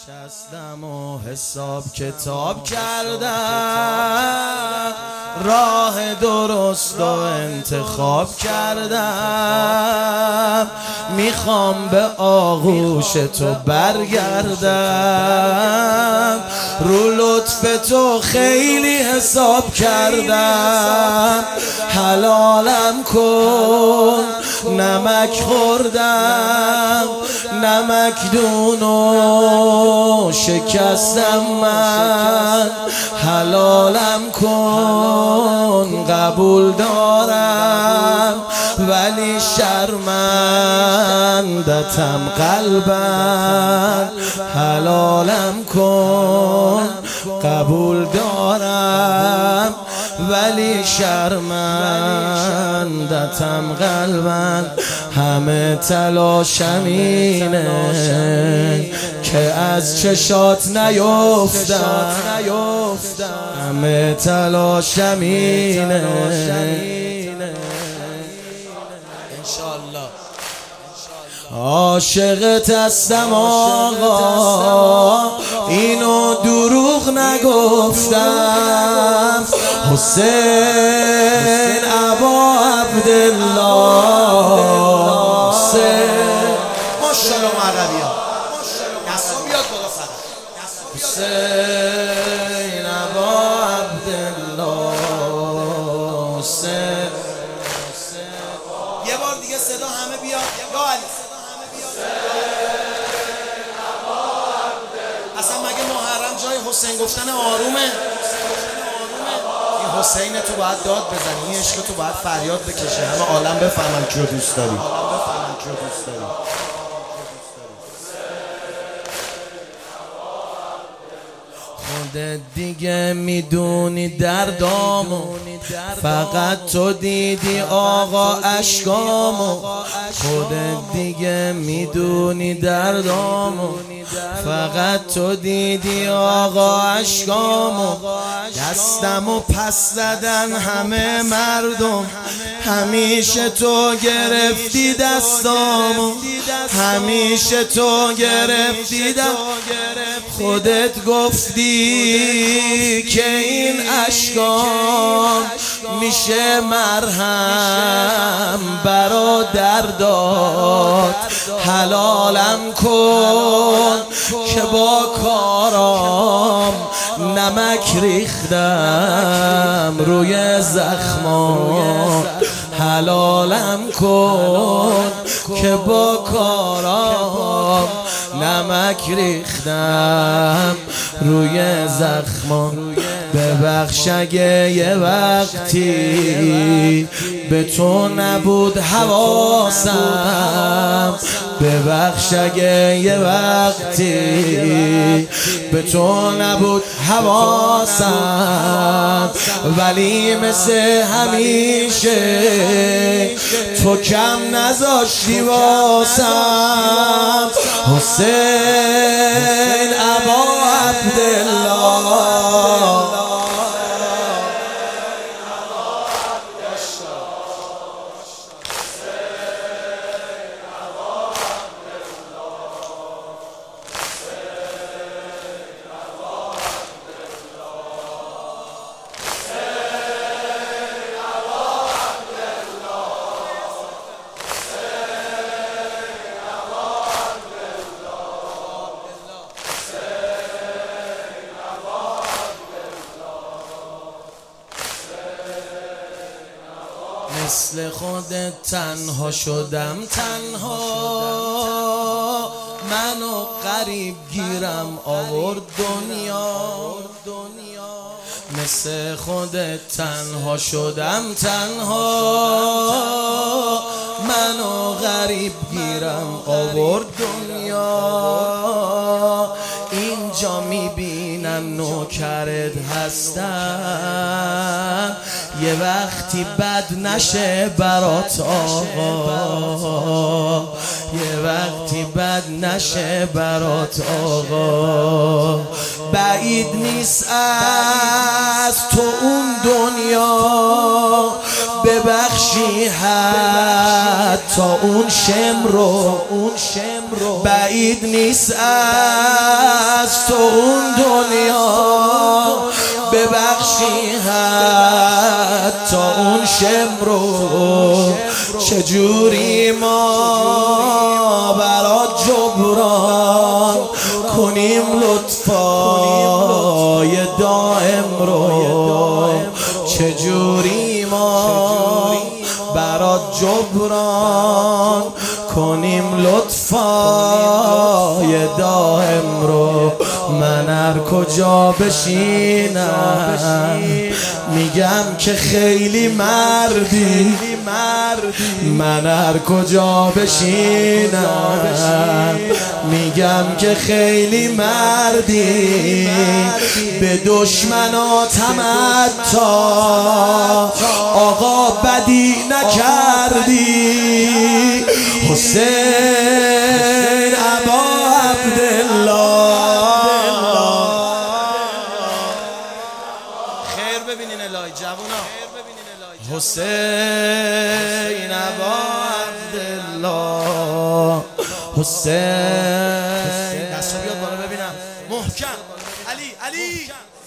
نشستم و حساب کتاب کردم، راه درست و انتخاب کردم، میخوام به آغوش تو برگردم، رو لطف تو خیلی حساب کردم، حلالم کن نمک خوردم، نمکدونو شکستم من، حلالم کن قبول دارم ولی شرمندتم قلبم، حلالم کن قبول دارم ولی شرمندتم قلبم، همه تلاشم اینه که از چشات نیفتم، همه تلاشم اینه انشالله عاشقت هستم آقا، اینو دروغ نگفتم، حسین ابا عبدالله، حسین ماشاءالله عربی ها دستان بیاد بالا فقط، حسین ابا عبدالله، حسین یه بار دیگه صدا همه بیاد یا علی، اصلا مگه محرم جای حسین گفتن آرومه؟ این حسین تو باید داد بزنی، این عشق تو باید فریاد بکشه، همه عالم بفهمن کیو دوست داری. خودت دیگه میدونی دردامو، فقط تو دیدی آقا اشکامو، خودت دیگه میدونی دردامو، فقط تو دیدی آقا اشکامو، دستمو پس زدن همه مردم، همیشه تو گرفتی دستامو، همیشه تو گرفتی خودت گفتی که این اشکام میشه مرهم برا دردات، حلالم کن که با کارام نمک ریختم روی زخمات، حلالم کن که با کارام نمک ریختم روی زخمات، ببخش اگه یه وقتی به تو نبود حواسم، ببخش اگه یه وقتی به تو نبود حواسم، ولی مثل همیشه تو کم نذاشتی واسم، حسین ابا عبدالله، مثل خودت تنها شدم، تنها منو غریب گیرم آورد دنیا، مثل خودت تنها شدم، تنها منو غریب گیرم آورد دنیا، اینجا میبینم نوکرت هستم، یه وقتی بد نشه برات آقا، یه وقتی بد نشه برات آقا، بعید نیست از تو اون دنیا ببخشی حتی اون شم رو، بعید نیست از از تو اون دنیا ببخشی، حتی اون شم رو چجوری ما برات جبران کنیم، لطفای دائم رو چجوری ما برات جبران کنیم، لطفای دائم رو. من هر کجا بشینم میگم که خیلی مردی، من هر کجا بشینم میگم که خیلی مردی، به دشمناتم حتی آقا بدی نکردی. حسین ابا عبدالله، خیر ببینین الهی جوونا، حسین ابا عبدالله، حسین دستو بیاد بالا ببینم محکم. علی